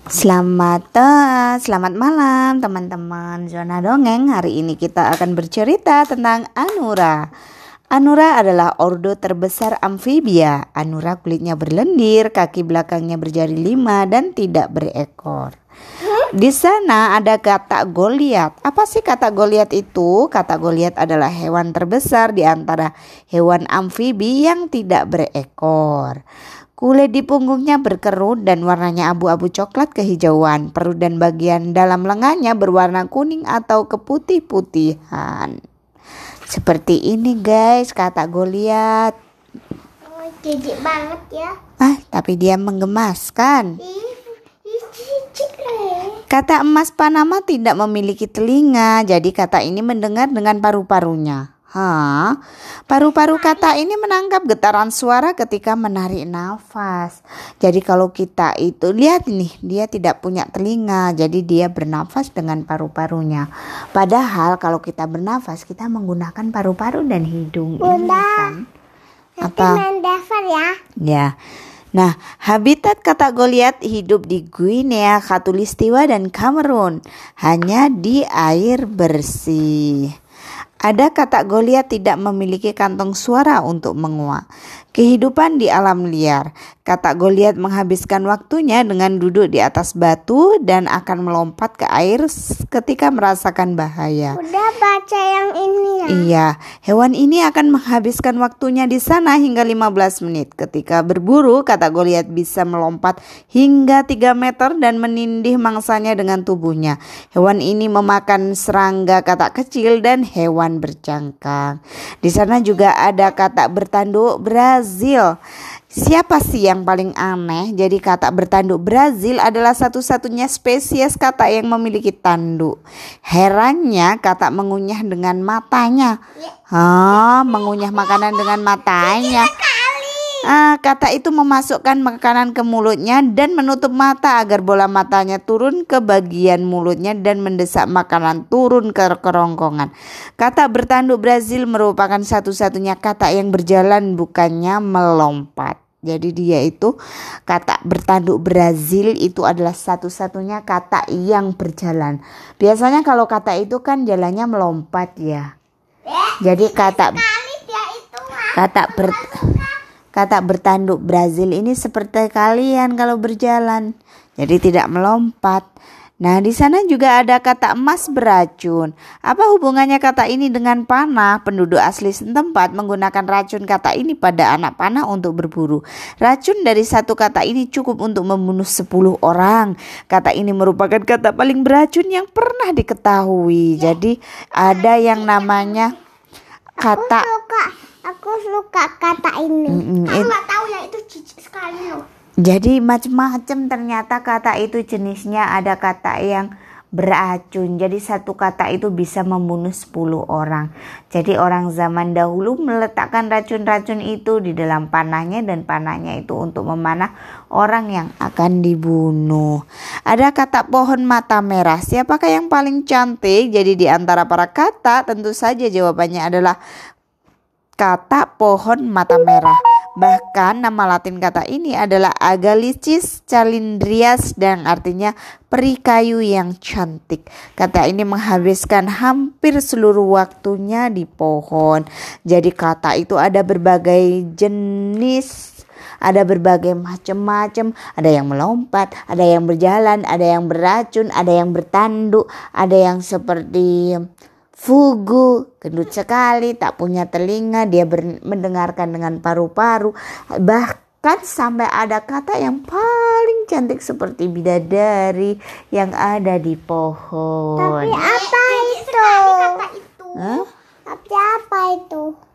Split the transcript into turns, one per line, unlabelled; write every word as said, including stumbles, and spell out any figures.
Selamat eh, selamat malam teman-teman Zona Dongeng. Hari ini kita akan bercerita tentang Anura. Anura adalah ordo terbesar amfibia. Anura kulitnya berlendir, kaki belakangnya berjari lima dan tidak berekor. Di sana ada katak Goliat. Apa sih katak Goliat itu? Katak Goliat adalah hewan terbesar di antara hewan amfibi yang tidak berekor. Kulit di punggungnya berkerut dan warnanya abu-abu coklat kehijauan. Perut dan bagian dalam lengannya berwarna kuning atau keputih-putihan. Seperti ini guys, katak Goliat.
Oh, jijik banget ya.
Ah, tapi dia menggemaskan. Katak emas Panama tidak memiliki telinga, jadi katak ini mendengar dengan paru-parunya. Hah? Paru-paru katak ini menangkap getaran suara ketika menarik nafas. Jadi kalau kita itu lihat nih, dia tidak punya telinga, jadi dia bernafas dengan paru-parunya. Padahal kalau kita bernafas, kita menggunakan paru-paru dan hidung.
Bunda,
ini kan.
Apa? Main dasar ya.
Ya. Nah, habitat katak Goliat hidup di Guinea, Khatulistiwa dan Kamerun, hanya di air bersih. Ada katak Goliat tidak memiliki kantong suara untuk menguak. Kehidupan di alam liar. Katak Goliat menghabiskan waktunya dengan duduk di atas batu dan akan melompat ke air ketika merasakan bahaya.
Udah baca yang ini ya.
Iya, hewan ini akan menghabiskan waktunya di sana hingga lima belas menit. Ketika berburu, katak Goliat bisa melompat hingga tiga meter dan menindih mangsanya dengan tubuhnya. Hewan ini memakan serangga katak kecil dan hewan bercangkang. Di sana juga ada katak bertanduk Brazil. Siapa sih yang paling aneh? Jadi katak bertanduk Brazil adalah satu-satunya spesies katak yang memiliki tanduk. Herannya katak mengunyah dengan matanya. Ah, mengunyah makanan dengan matanya. Ah, katak itu memasukkan makanan ke mulutnya dan menutup mata agar bola matanya turun ke bagian mulutnya dan mendesak makanan turun ke kerongkongan. Katak bertanduk Brazil merupakan satu-satunya katak yang berjalan, bukannya melompat. Jadi dia itu katak bertanduk Brazil itu adalah satu-satunya katak yang berjalan. Biasanya kalau katak itu kan jalannya melompat ya. Jadi katak katak ber Katak bertanduk Brazil ini seperti kalian kalau berjalan, jadi tidak melompat. Nah, di sana juga ada katak emas beracun. Apa hubungannya katak ini dengan panah? Penduduk asli setempat menggunakan racun katak ini pada anak panah untuk berburu. Racun dari satu katak ini cukup untuk membunuh sepuluh orang. Katak ini merupakan katak paling beracun yang pernah diketahui. Jadi ada yang namanya katak.
Aku suka kata ini.
Mm-mm,
Aku
it-
nggak tahu ya, itu jijik sekali loh.
Jadi macam-macam ternyata kata itu jenisnya. Ada kata yang beracun. Jadi satu kata itu bisa membunuh sepuluh orang. Jadi orang zaman dahulu meletakkan racun-racun itu di dalam panahnya, dan panahnya itu untuk memanah orang yang akan dibunuh. Ada kata pohon mata merah. Siapakah yang paling cantik? Jadi di antara para kata tentu saja jawabannya adalah kata pohon mata merah. Bahkan nama latin kata ini adalah Agalicis calindrias dan artinya peri kayu yang cantik. Kata ini menghabiskan hampir seluruh waktunya di pohon. Jadi kata itu ada berbagai jenis, ada berbagai macam-macam. Ada yang melompat, ada yang berjalan, ada yang beracun, ada yang bertanduk, ada yang seperti fugu, gendut sekali, tak punya telinga, dia ber- mendengarkan dengan paru-paru. Bahkan sampai ada kata yang paling cantik seperti bidadari yang ada di pohon.
Tapi apa itu?
Hah?
Tapi apa itu?